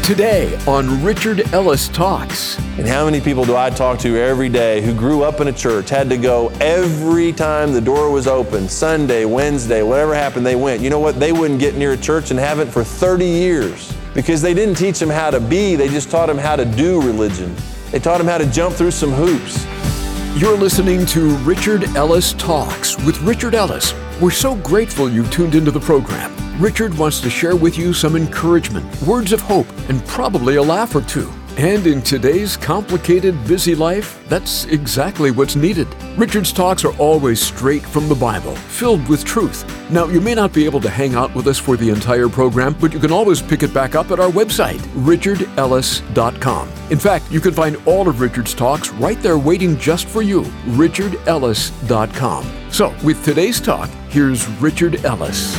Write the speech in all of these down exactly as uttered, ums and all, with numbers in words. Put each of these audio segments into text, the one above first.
Today on Richard Ellis Talks. And how many people do I talk to every day who grew up in a church, had to go every time the door was open, Sunday, Wednesday, whatever happened, they went. You know what? They wouldn't get near a church and haven't for thirty years because they didn't teach them how to be, they just taught them how to do religion. They taught them how to jump through some hoops. You're listening to Richard Ellis Talks with Richard Ellis. We're so grateful you've tuned into the program. Richard wants to share with you some encouragement, words of hope, and probably a laugh or two. And in today's complicated, busy life, that's exactly what's needed. Richard's talks are always straight from the Bible, filled with truth. Now, you may not be able to hang out with us for the entire program, but you can always pick it back up at our website, richard ellis dot com. In fact, you can find all of Richard's talks right there waiting just for you, richard ellis dot com. So, with today's talk, here's Richard Ellis.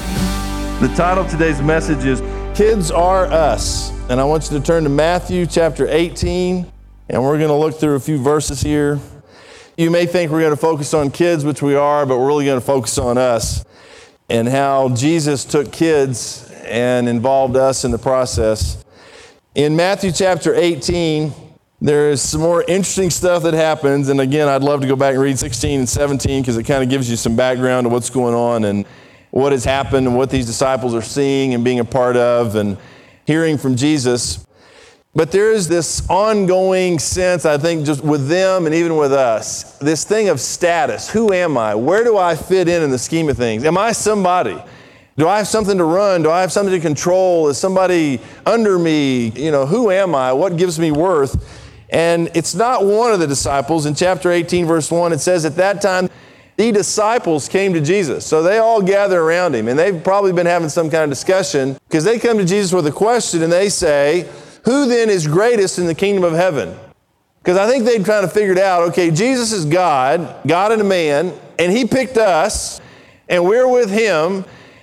The title of today's message is Kids Are Us. And I want you to turn to Matthew chapter eighteen, and we're going to look through a few verses here. You may think we're going to focus on kids, which we are, but we're really going to focus on us and how Jesus took kids and involved us in the process. In Matthew chapter eighteen, there is some more interesting stuff that happens. And again, I'd love to go back and read sixteen and seventeen because it kind of gives you some background to what's going on and what has happened and what these disciples are seeing and being a part of and hearing from Jesus. But there is this ongoing sense, I think, just with them and even with us, this thing of status. Who am I? Where do I fit in in the scheme of things? Am I somebody? Do I have something to run? Do I have something to control? Is somebody under me? You know, who am I? What gives me worth? And it's not one of the disciples. In chapter eighteen, verse one, it says, at that time, the disciples came to Jesus. So they all gather around him, and they've probably been having some kind of discussion because they come to Jesus with a question and they say, who then is greatest in the kingdom of heaven? Because I think they'd kind of figured out, okay, Jesus is God, God and a man, and he picked us, and we're with him.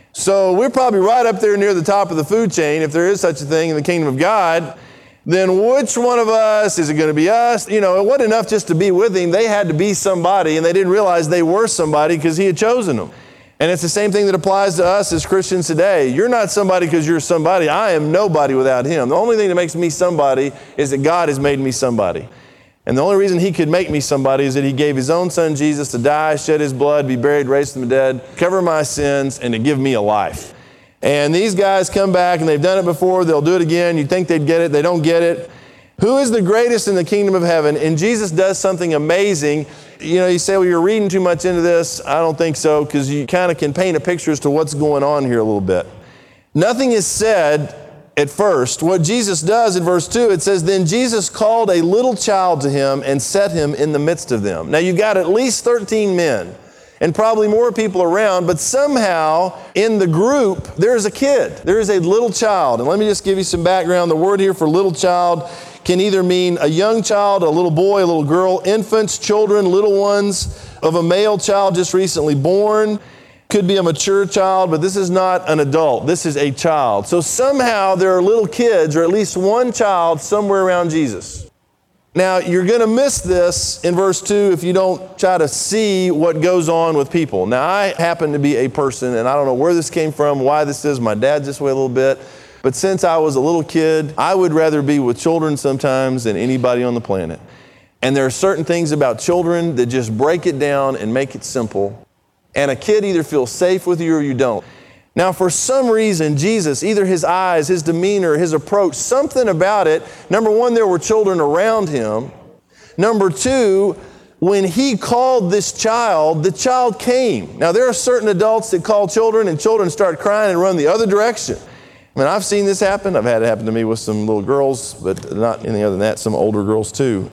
So we're probably right up there near the top of the food chain, if there is such a thing in the kingdom of God. Then which one of us, is it going to be us? You know, it wasn't enough just to be with him. They had to be somebody, and they didn't realize they were somebody because he had chosen them. And it's the same thing that applies to us as Christians today. You're not somebody because you're somebody. I am nobody without him. The only thing that makes me somebody is that God has made me somebody. And the only reason he could make me somebody is that he gave his own son Jesus to die, shed his blood, be buried, raised from the dead, cover my sins, and to give me a life. And these guys come back, and they've done it before. They'll do it again. You'd think they'd get it. They don't get it. Who is the greatest in the kingdom of heaven? And Jesus does something amazing. You know, you say, well, you're reading too much into this. I don't think so, because you kind of can paint a picture as to what's going on here a little bit. Nothing is said at first. What Jesus does in verse two, it says, then Jesus called a little child to him and set him in the midst of them. Now, you've got at least thirteen men. And probably more people around, but somehow in the group, there's a kid. There is a little child. And let me just give you some background. The word here for little child can either mean a young child, a little boy, a little girl, infants, children, little ones of a male child just recently born. Could be a mature child, but this is not an adult. This is a child. So somehow there are little kids, or at least one child somewhere around Jesus. Now, you're going to miss this in verse two if you don't try to see what goes on with people. Now, I happen to be a person, and I don't know where this came from, why this is. My dad's this way a little bit. But since I was a little kid, I would rather be with children sometimes than anybody on the planet. And there are certain things about children that just break it down and make it simple. And a kid either feels safe with you or you don't. Now, for some reason, Jesus, either his eyes, his demeanor, his approach, something about it. Number one, there were children around him. Number two, when he called this child, the child came. Now, there are certain adults that call children and children start crying and run the other direction. I mean, I've seen this happen. I've had it happen to me with some little girls, but not anything other than that, some older girls too.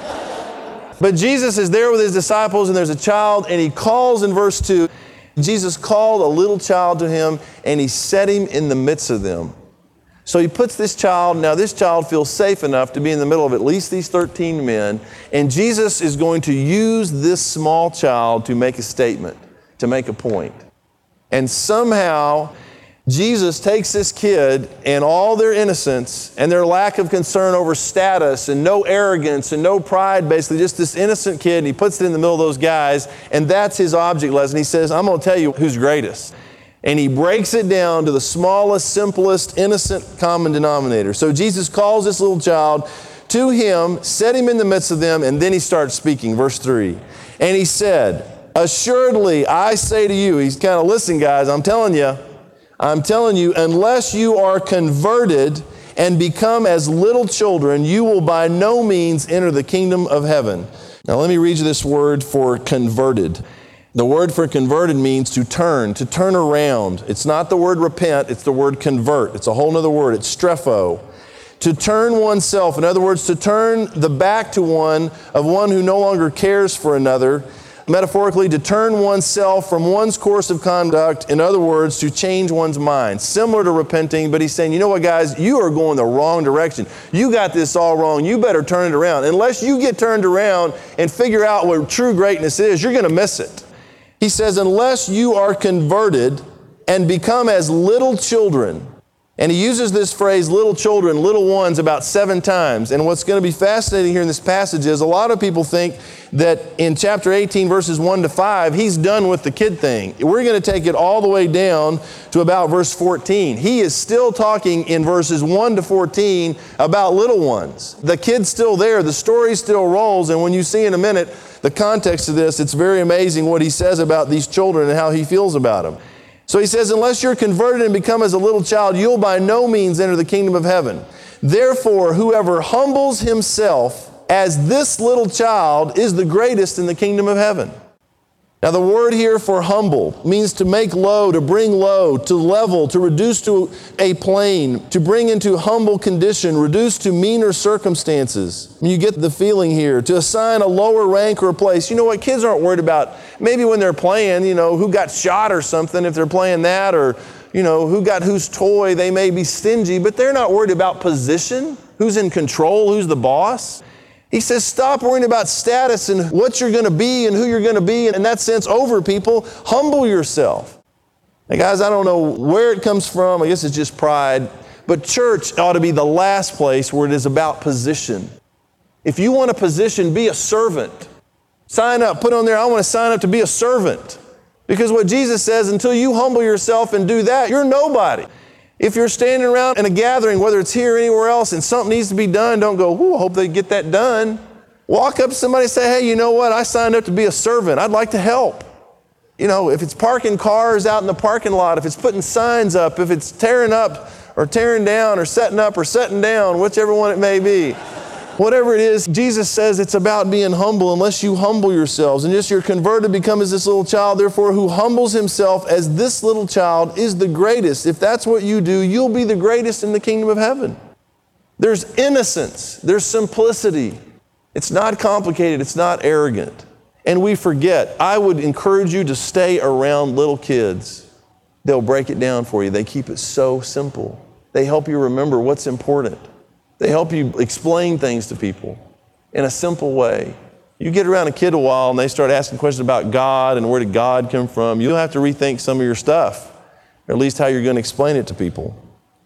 But Jesus is there with his disciples, and there's a child, and he calls in verse two. Jesus called a little child to him, and he set him in the midst of them. So he puts this child, now this child feels safe enough to be in the middle of at least these thirteen men, and Jesus is going to use this small child to make a statement, to make a point. And somehow, Jesus takes this kid and all their innocence and their lack of concern over status and no arrogance and no pride, basically just this innocent kid, and he puts it in the middle of those guys, and that's his object lesson. He says, I'm going to tell you who's greatest. And he breaks it down to the smallest, simplest, innocent common denominator. So Jesus calls this little child to him, set him in the midst of them, and then he starts speaking. Verse three. And he said, assuredly, I say to you, he's kind of, listen, guys, I'm telling you, I'm telling you, unless you are converted and become as little children, you will by no means enter the kingdom of heaven. Now let me read you this word for converted. The word for converted means to turn, to turn around. It's not the word repent, it's the word convert. It's a whole other word, it's strepho. To turn oneself, in other words, to turn the back to one of one who no longer cares for another. Metaphorically, to turn oneself from one's course of conduct, in other words, to change one's mind. Similar to repenting, but he's saying, you know what, guys, you are going the wrong direction. You got this all wrong. You better turn it around. Unless you get turned around and figure out what true greatness is, you're going to miss it. He says, unless you are converted and become as little children. And he uses this phrase, little children, little ones, about seven times. And what's going to be fascinating here in this passage is a lot of people think that in chapter eighteen, verses one to five, he's done with the kid thing. We're going to take it all the way down to about verse fourteen. He is still talking in verses one to fourteen about little ones. The kid's still there. The story still rolls. And when you see in a minute the context of this, it's very amazing what he says about these children and how he feels about them. So he says, unless you're converted and become as a little child, you'll by no means enter the kingdom of heaven. Therefore, whoever humbles himself as this little child is the greatest in the kingdom of heaven. Now, the word here for humble means to make low, to bring low, to level, to reduce to a plane, to bring into humble condition, reduce to meaner circumstances. You get the feeling here, to assign a lower rank or a place. You know what? Kids aren't worried about maybe when they're playing, you know, who got shot or something, if they're playing that, or, you know, who got whose toy. They may be stingy, but they're not worried about position, who's in control, who's the boss. He says, stop worrying about status and what you're going to be and who you're going to be. And in that sense, over people, humble yourself. Now, guys, I don't know where it comes from. I guess it's just pride. But church ought to be the last place where it is about position. If you want a position, be a servant. Sign up, put on there, I want to sign up to be a servant. Because what Jesus says, until you humble yourself and do that, you're nobody. If you're standing around in a gathering, whether it's here or anywhere else, and something needs to be done, don't go, ooh, I hope they get that done. Walk up to somebody and say, hey, you know what? I signed up to be a servant. I'd like to help. You know, if it's parking cars out in the parking lot, if it's putting signs up, if it's tearing up or tearing down or setting up or setting down, whichever one it may be. Whatever it is, Jesus says it's about being humble unless you humble yourselves. And just you're converted, become as this little child. Therefore, who humbles himself as this little child is the greatest. If that's what you do, you'll be the greatest in the kingdom of heaven. There's innocence. There's simplicity. It's not complicated. It's not arrogant. And we forget. I would encourage you to stay around little kids. They'll break it down for you. They keep it so simple. They help you remember what's important. They help you explain things to people in a simple way. You get around a kid a while and they start asking questions about God and where did God come from. You'll have to rethink some of your stuff, or at least how you're going to explain it to people.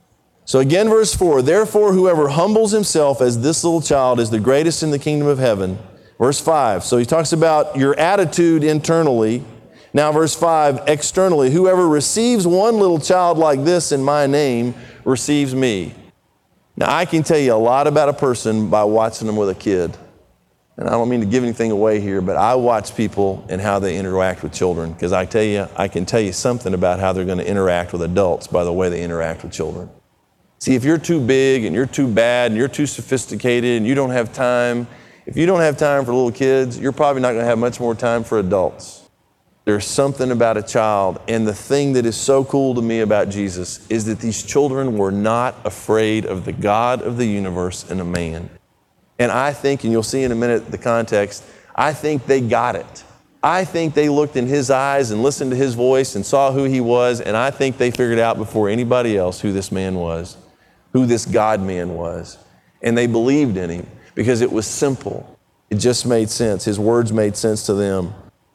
So again, verse four, therefore whoever humbles himself as this little child is the greatest in the kingdom of heaven. Verse five, so he talks about your attitude internally. Now verse five, externally, whoever receives one little child like this in my name receives me. Now, I can tell you a lot about a person by watching them with a kid. And I don't mean to give anything away here, but I watch people and how they interact with children. Because I tell you, I can tell you something about how they're going to interact with adults by the way they interact with children. See, if you're too big and you're too bad and you're too sophisticated and you don't have time, if you don't have time for little kids, you're probably not going to have much more time for adults. There's something about a child, and the thing that is so cool to me about Jesus is that these children were not afraid of the God of the universe and a man. And I think, and you'll see in a minute the context, I think they got it. I think they looked in his eyes and listened to his voice and saw who he was, and I think they figured out before anybody else who this man was, who this God-man was. And they believed in him because it was simple. It just made sense. His words made sense to them.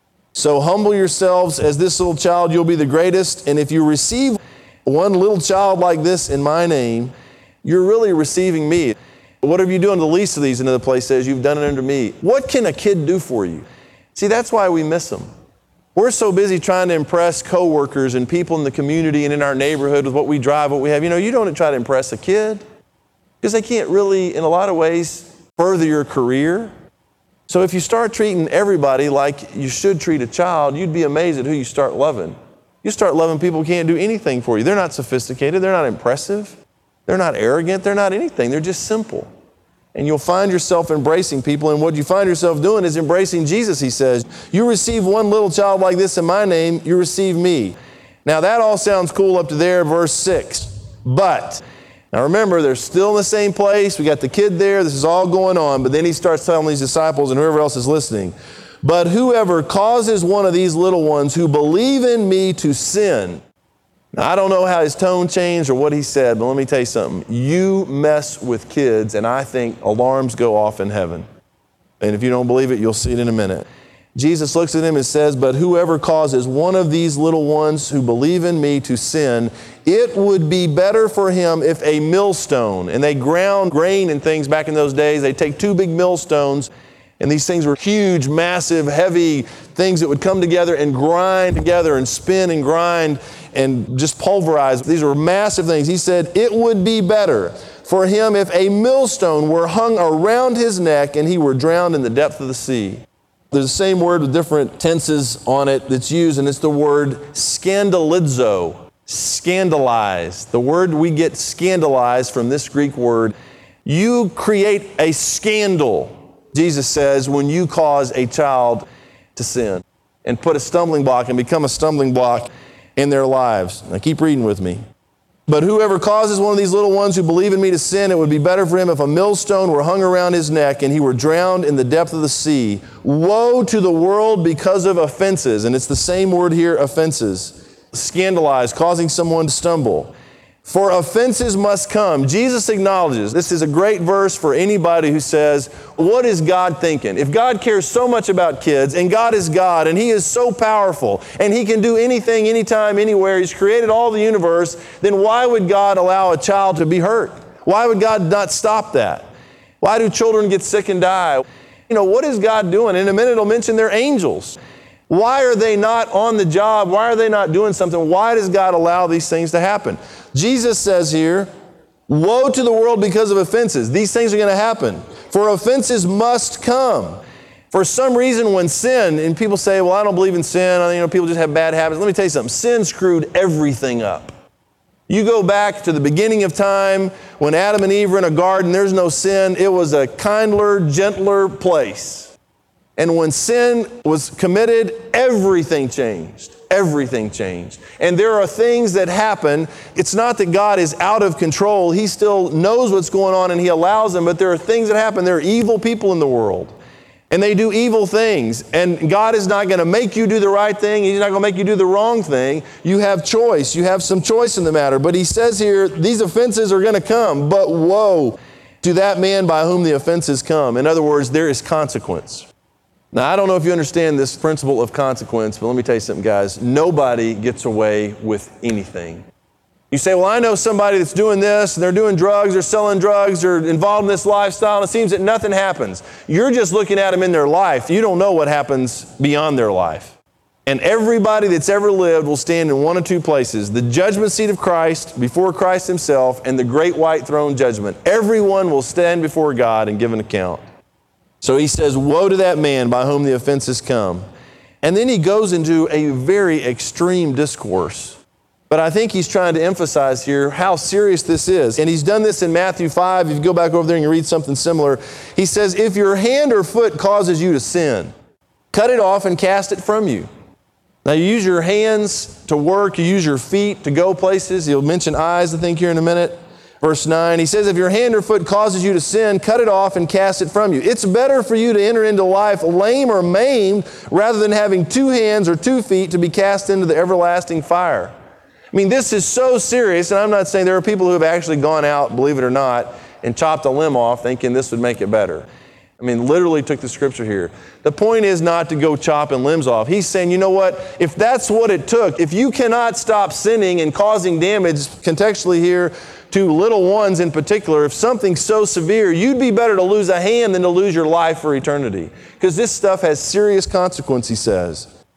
So humble yourselves as this little child, you'll be the greatest. And if you receive one little child like this in my name, you're really receiving me. Whatever you do unto the least of these, another place says, you've done it unto me. What can a kid do for you? See, that's why we miss them. We're so busy trying to impress coworkers and people in the community and in our neighborhood with what we drive, what we have. You know, you don't try to impress a kid because they can't really, in a lot of ways, further your career. So if you start treating everybody like you should treat a child, you'd be amazed at who you start loving. You start loving people who can't do anything for you. They're not sophisticated. They're not impressive. They're not arrogant. They're not anything. They're just simple. And you'll find yourself embracing people, and what you find yourself doing is embracing Jesus, he says. You receive one little child like this in my name, you receive me. Now that all sounds cool up to there, verse six. But, now remember, they're still in the same place. We got the kid there. This is all going on. But then he starts telling these disciples and whoever else is listening, but whoever causes one of these little ones who believe in me to sin. Now, I don't know how his tone changed or what he said, but let me tell you something. You mess with kids, and I think alarms go off in heaven. And if you don't believe it, you'll see it in a minute. Jesus looks at him and says, but whoever causes one of these little ones who believe in me to sin, it would be better for him if a millstone, and they ground grain and things back in those days. They take two big millstones, and these things were huge, massive, heavy things that would come together and grind together and spin and grind and just pulverize. These were massive things. He said, it would be better for him if a millstone were hung around his neck and he were drowned in the depth of the sea. There's the same word with different tenses on it that's used, and it's the word scandalizo, scandalize. The word we get scandalized from this Greek word. You create a scandal, Jesus says, when you cause a child to sin and put a stumbling block and become a stumbling block in their lives. Now keep reading with me. But whoever causes one of these little ones who believe in me to sin, it would be better for him if a millstone were hung around his neck and he were drowned in the depth of the sea. Woe to the world because of offenses. And it's the same word here, offenses. Scandalize, causing someone to stumble. For offenses must come. Jesus acknowledges, this is a great verse for anybody who says, what is God thinking? If God cares so much about kids, and God is God, and He is so powerful, and He can do anything, anytime, anywhere, He's created all the universe, then why would God allow a child to be hurt? Why would God not stop that? Why do children get sick and die? You know, what is God doing? In a minute, He'll mention their angels. Why are they not on the job? Why are they not doing something? Why does God allow these things to happen? Jesus says here, woe to the world because of offenses. These things are going to happen. For offenses must come. For some reason when sin, and people say, well, I don't believe in sin. You know, people just have bad habits. Let me tell you something. Sin screwed everything up. You go back to the beginning of time when Adam and Eve were in a garden, there's no sin. It was a kinder, gentler place. And when sin was committed, everything changed. Everything changed. And there are things that happen. It's not that God is out of control. He still knows what's going on and He allows them, but there are things that happen. There are evil people in the world. And they do evil things. And God is not going to make you do the right thing. He's not going to make you do the wrong thing. You have choice. You have some choice in the matter. But He says here, these offenses are going to come. But woe to that man by whom the offenses come. In other words, there is consequence. Now, I don't know if you understand this principle of consequence, but let me tell you something, guys. Nobody gets away with anything. You say, well, I know somebody that's doing this, and they're doing drugs, they're selling drugs, they're involved in this lifestyle, and it seems that nothing happens. You're just looking at them in their life. You don't know what happens beyond their life. And everybody that's ever lived will stand in one of two places, the judgment seat of Christ before Christ Himself and the great white throne judgment. Everyone will stand before God and give an account. So He says, woe to that man by whom the offenses come. And then He goes into a very extreme discourse. But I think He's trying to emphasize here how serious this is. And He's done this in Matthew five. If you go back over there and you read something similar, He says, if your hand or foot causes you to sin, cut it off and cast it from you. Now you use your hands to work, you use your feet to go places. He'll mention eyes, I think, here in a minute. Verse nine, He says, if your hand or foot causes you to sin, cut it off and cast it from you. It's better for you to enter into life lame or maimed rather than having two hands or two feet to be cast into the everlasting fire. I mean, this is so serious, and I'm not saying there are people who have actually gone out, believe it or not, and chopped a limb off thinking this would make it better. I mean, literally took the scripture here. The point is not to go chopping limbs off. He's saying, you know what? If that's what it took, if you cannot stop sinning and causing damage contextually here to little ones in particular, if something's so severe, you'd be better to lose a hand than to lose your life for eternity. Because this stuff has serious consequence, He says.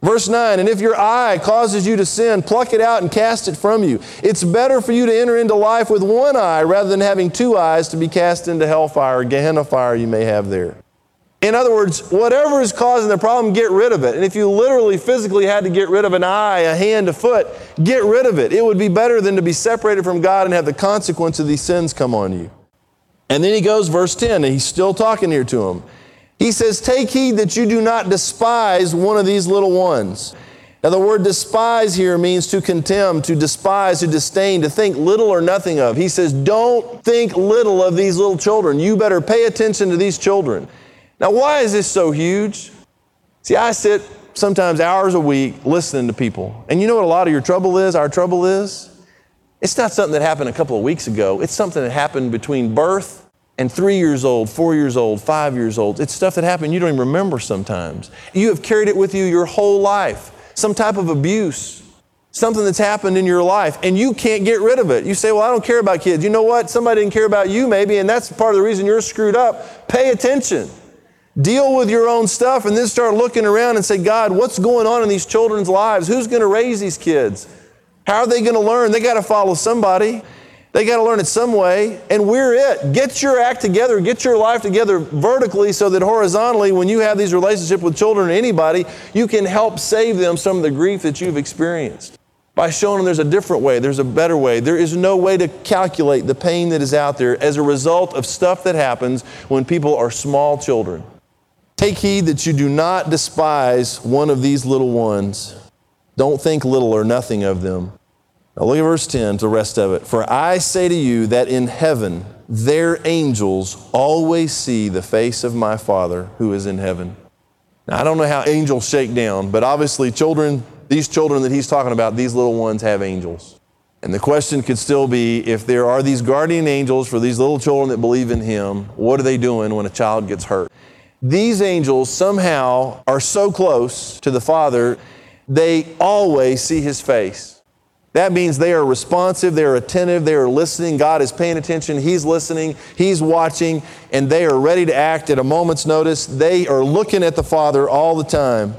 Verse nine, and if your eye causes you to sin, pluck it out and cast it from you. It's better for you to enter into life with one eye rather than having two eyes to be cast into hellfire or Gehenna fire you may have there. In other words, whatever is causing the problem, get rid of it. And if you literally physically had to get rid of an eye, a hand, a foot, get rid of it. It would be better than to be separated from God and have the consequence of these sins come on you. And then he goes, verse ten, and he's still talking here to him. He says, take heed that you do not despise one of these little ones. Now the word despise here means to contemn, to despise, to disdain, to think little or nothing of. He says, don't think little of these little children. You better pay attention to these children. Now why is this so huge? See, I sit sometimes hours a week listening to people. And you know what a lot of your trouble is, our trouble is? It's not something that happened a couple of weeks ago. It's something that happened between birth and three years old, four years old, five years old. It's stuff that happened you don't even remember sometimes. You have carried it with you your whole life. Some type of abuse, something that's happened in your life, and you can't get rid of it. You say, well, I don't care about kids. You know what? Somebody didn't care about you maybe, and that's part of the reason you're screwed up. Pay attention. Deal with your own stuff, and then start looking around and say, God, what's going on in these children's lives? Who's going to raise these kids? How are they going to learn? They got to follow somebody. They got to learn it some way, and we're it. Get your act together, get your life together vertically so that horizontally, when you have these relationships with children or anybody, you can help save them some of the grief that you've experienced by showing them there's a different way, there's a better way. There is no way to calculate the pain that is out there as a result of stuff that happens when people are small children. Take heed that you do not despise one of these little ones. Don't think little or nothing of them. Now look at verse ten, the rest of it. For I say to you that in heaven their angels always see the face of my Father who is in heaven. Now I don't know how angels shake down, but obviously children, these children that he's talking about, these little ones have angels. And the question could still be, if there are these guardian angels for these little children that believe in him, what are they doing when a child gets hurt? These angels somehow are so close to the Father, they always see his face. That means they are responsive, they are attentive, they are listening. God is paying attention, he's listening, he's watching, and they are ready to act at a moment's notice. They are looking at the Father all the time.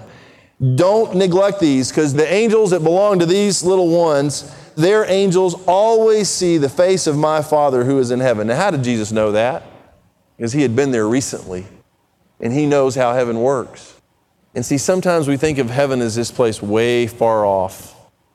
Don't neglect these, because the angels that belong to these little ones, their angels always see the face of my Father who is in heaven. Now, how did Jesus know that? Because he had been there recently, and he knows how heaven works. And see, sometimes we think of heaven as this place way far off.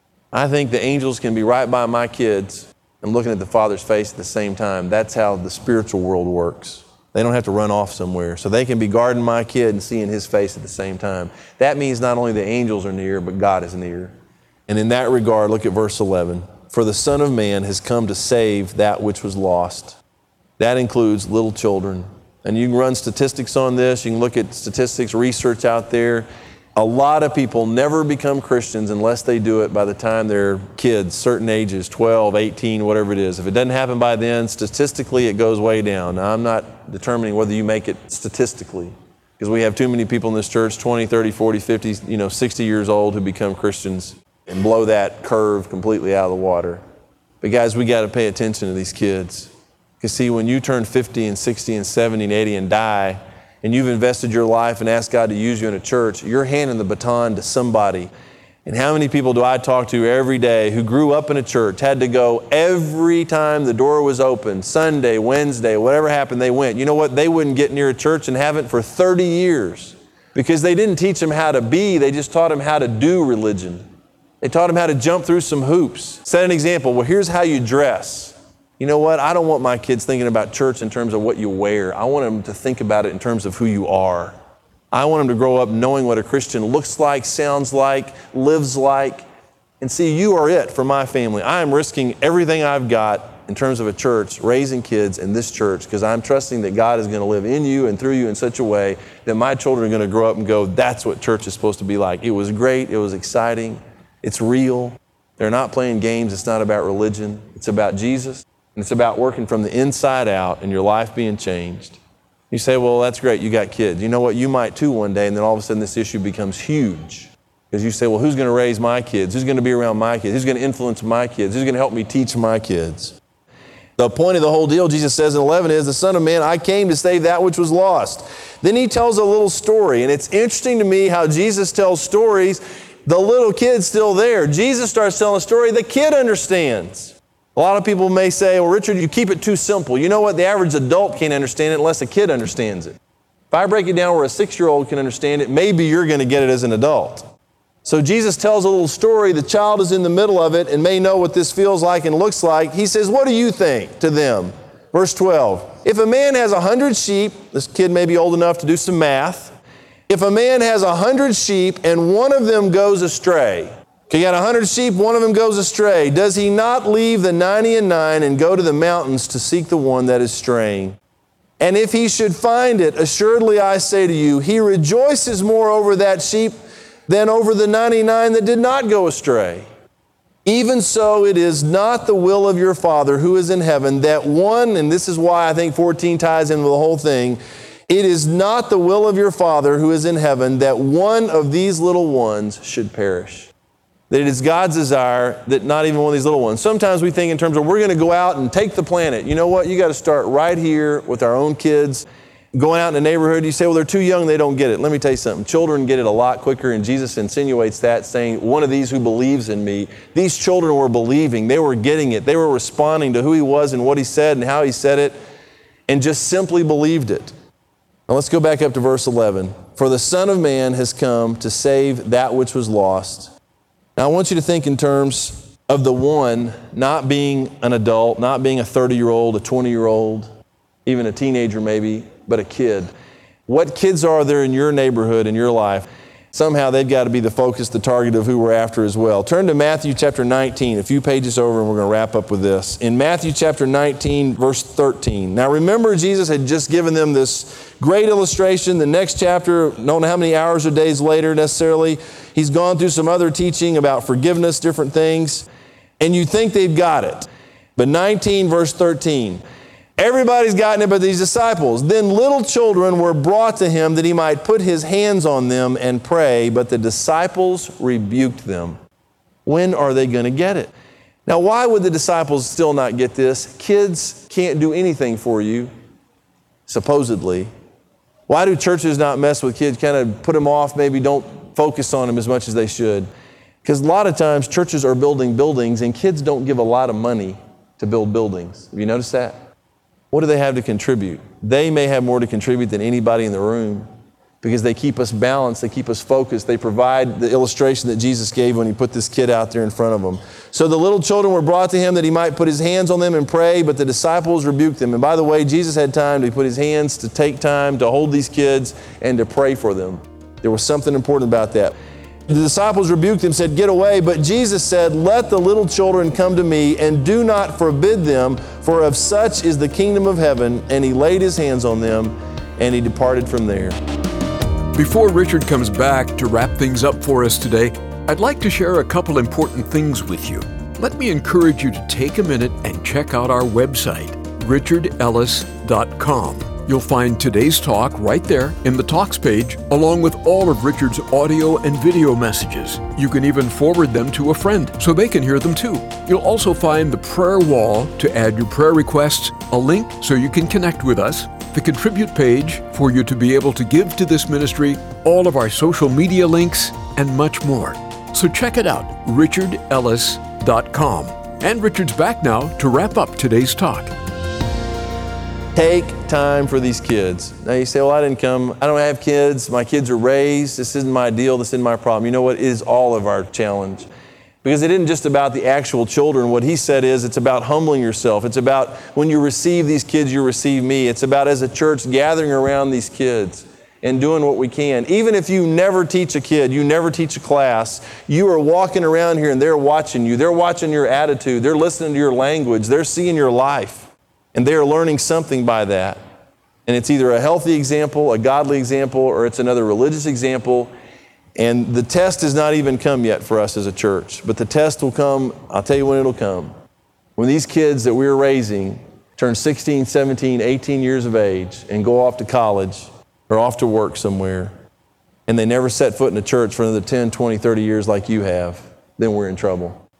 I think the angels can be right by my kids and looking at the Father's face at the same time. That's how the spiritual world works. They don't have to run off somewhere. So they can be guarding my kid and seeing his face at the same time. That means not only the angels are near, but God is near. And in that regard, look at verse eleven. For the Son of Man has come to save that which was lost. That includes little children. And you can run statistics on this. You can look at statistics, research out there. A lot of people never become Christians unless they do it by the time they're kids, certain ages, twelve, eighteen, whatever it is. If it doesn't happen by then, statistically it goes way down. Now, I'm not determining whether you make it statistically, because we have too many people in this church, twenty, thirty, forty, fifty, you know, sixty years old, who become Christians and blow that curve completely out of the water. But guys, we got to pay attention to these kids. Because see, when you turn fifty and sixty and seventy and eighty and die, and you've invested your life and asked God to use you in a church, you're handing the baton to somebody. And how many people do I talk to every day who grew up in a church, had to go every time the door was open, Sunday, Wednesday, whatever happened, they went. You know what? They wouldn't get near a church and haven't for thirty years because they didn't teach them how to be, they just taught them how to do religion. They taught them how to jump through some hoops. Set an example. Well, here's how you dress. You know what? I don't want my kids thinking about church in terms of what you wear. I want them to think about it in terms of who you are. I want them to grow up knowing what a Christian looks like, sounds like, lives like. And see, you are it for my family. I am risking everything I've got in terms of a church, raising kids in this church, because I'm trusting that God is going to live in you and through you in such a way that my children are going to grow up and go, that's what church is supposed to be like. It was great. It was exciting. It's real. They're not playing games. It's not about religion. It's about Jesus. And it's about working from the inside out and your life being changed. You say, well, that's great. You got kids. You know what? You might too one day, and then all of a sudden this issue becomes huge. Because you say, well, who's going to raise my kids? Who's going to be around my kids? Who's going to influence my kids? Who's going to help me teach my kids? The point of the whole deal, Jesus says in eleven, is the Son of Man, I came to save that which was lost. Then he tells a little story, and it's interesting to me how Jesus tells stories. The little kid's still there. Jesus starts telling a story the kid understands. A lot of people may say, well, Richard, you keep it too simple. You know what? The average adult can't understand it unless a kid understands it. If I break it down where a six-year-old can understand it, maybe you're going to get it as an adult. So Jesus tells a little story. The child is in the middle of it and may know what this feels like and looks like. He says, what do you think to them? Verse twelve, if a man has a hundred sheep, this kid may be old enough to do some math. If a man has a hundred sheep and one of them goes astray, okay, you got a hundred sheep, one of them goes astray, does he not leave the ninety and nine and go to the mountains to seek the one that is straying? And if he should find it, assuredly I say to you, he rejoices more over that sheep than over the ninety-nine that did not go astray. Even so, it is not the will of your Father who is in heaven that one, and this is why I think fourteen ties in with the whole thing, it is not the will of your Father who is in heaven that one of these little ones should perish. That it is God's desire that not even one of these little ones. Sometimes we think in terms of we're going to go out and take the planet. You know what? You got to start right here with our own kids. Going out in the neighborhood, you say, well, they're too young, they don't get it. Let me tell you something. Children get it a lot quicker, and Jesus insinuates that, saying, one of these who believes in me. These children were believing. They were getting it. They were responding to who he was and what he said and how he said it, and just simply believed it. Now let's go back up to verse eleven. For the Son of Man has come to save that which was lost. Now I want you to think in terms of the one not being an adult, not being a thirty-year-old, a twenty-year-old, even a teenager maybe, but a kid. What kids are there in your neighborhood, in your life? Somehow they've got to be the focus, the target of who we're after as well. Turn to Matthew chapter nineteen, a few pages over, and we're going to wrap up with this. In Matthew chapter nineteen, verse thirteen. Now remember, Jesus had just given them this great illustration. The next chapter, don't know how many hours or days later necessarily, he's gone through some other teaching about forgiveness, different things, and you think they've got it. But nineteen, verse thirteen. Everybody's gotten it but these disciples. Then little children were brought to him that he might put his hands on them and pray, but the disciples rebuked them. When are they going to get it? Now, why would the disciples still not get this? Kids can't do anything for you, supposedly. Why do churches not mess with kids, kind of put them off, maybe don't focus on them as much as they should? Because a lot of times churches are building buildings and kids don't give a lot of money to build buildings. Have you noticed that? What do they have to contribute? They may have more to contribute than anybody in the room because they keep us balanced, they keep us focused, they provide the illustration that Jesus gave when he put this kid out there in front of them. So the little children were brought to him that he might put his hands on them and pray, but the disciples rebuked them. And by the way, Jesus had time to put his hands, to take time to hold these kids and to pray for them. There was something important about that. The disciples rebuked him, said, get away. But Jesus said, let the little children come to me and do not forbid them, for of such is the kingdom of heaven. And he laid his hands on them and he departed from there. Before Richard comes back to wrap things up for us today, I'd like to share a couple important things with you. Let me encourage you to take a minute and check out our website, richard ellis dot com. You'll find today's talk right there in the Talks page, along with all of Richard's audio and video messages. You can even forward them to a friend so they can hear them too. You'll also find the prayer wall to add your prayer requests, a link so you can connect with us, the contribute page for you to be able to give to this ministry, all of our social media links, and much more. So check it out, richard ellis dot com. And Richard's back now to wrap up today's talk. Take time for these kids. Now you say, well, I didn't come, I don't have kids, my kids are raised, this isn't my deal, this isn't my problem. You know what? It is all of our challenge. Because it isn't just about the actual children. What he said is it's about humbling yourself. It's about when you receive these kids, you receive me. It's about as a church gathering around these kids and doing what we can. Even if you never teach a kid, you never teach a class, you are walking around here and they're watching you. They're watching your attitude. They're listening to your language. They're seeing your life. And they are learning something by that. And it's either a healthy example, a godly example, or it's another religious example. And the test has not even come yet for us as a church. But the test will come, I'll tell you when it'll come. When these kids that we're raising turn sixteen, seventeen, eighteen years of age and go off to college or off to work somewhere, and they never set foot in a church for another ten, twenty, thirty years like you have, then we're in trouble.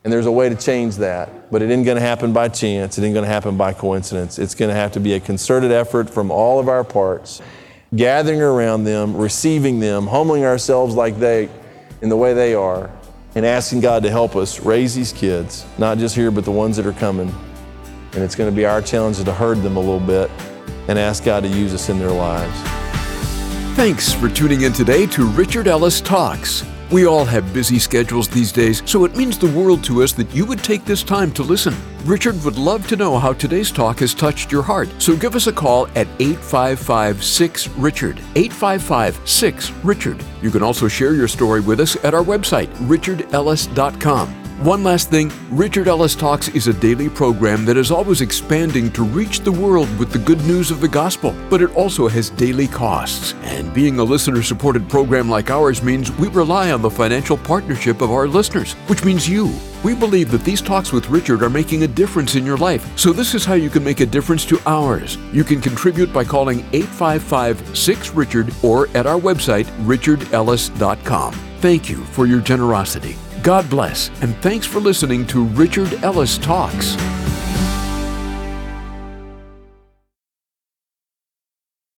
And there's a way to change that, but it isn't going to happen by chance. It isn't going to happen by coincidence. It's going to have to be a concerted effort from all of our parts, gathering around them, receiving them, humbling ourselves like they, in the way they are, and asking God to help us raise these kids, not just here, but the ones that are coming. And it's going to be our challenge to herd them a little bit and ask God to use us in their lives. Thanks for tuning in today to Richard Ellis Talks. We all have busy schedules these days, so it means the world to us that you would take this time to listen. Richard would love to know how today's talk has touched your heart, so give us a call at eight five five, six, Richard, eight five five, six, Richard. You can also share your story with us at our website, richard ellis dot com. One last thing, Richard Ellis Talks is a daily program that is always expanding to reach the world with the good news of the gospel, but it also has daily costs. And being a listener-supported program like ours means we rely on the financial partnership of our listeners, which means you. We believe that these talks with Richard are making a difference in your life, so this is how you can make a difference to ours. You can contribute by calling eight five five, six, Richard or at our website, richard ellis dot com. Thank you for your generosity. God bless, and thanks for listening to Richard Ellis Talks.